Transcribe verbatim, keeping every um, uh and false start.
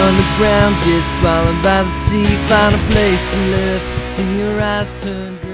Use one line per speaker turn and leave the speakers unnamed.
underground, get swallowed by the sea. Find a place to live till your eyes turn green.